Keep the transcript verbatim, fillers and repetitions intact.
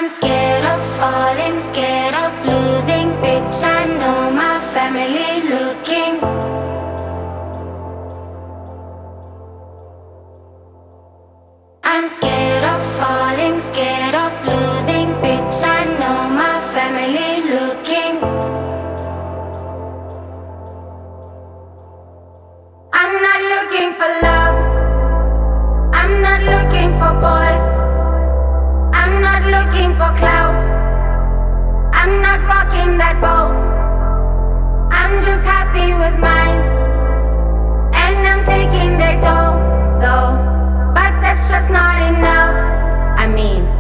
I'm scared of falling, scared of losing. Bitch, I know my family looking. I'm scared of falling, scared of losing. Bitch, I know my family looking. I'm not looking for love. I'm not looking for boys. I'm not looking for clouds. I'm not rocking that boat. I'm just happy with mines. And I'm taking their dough, though. But that's just not enough. I mean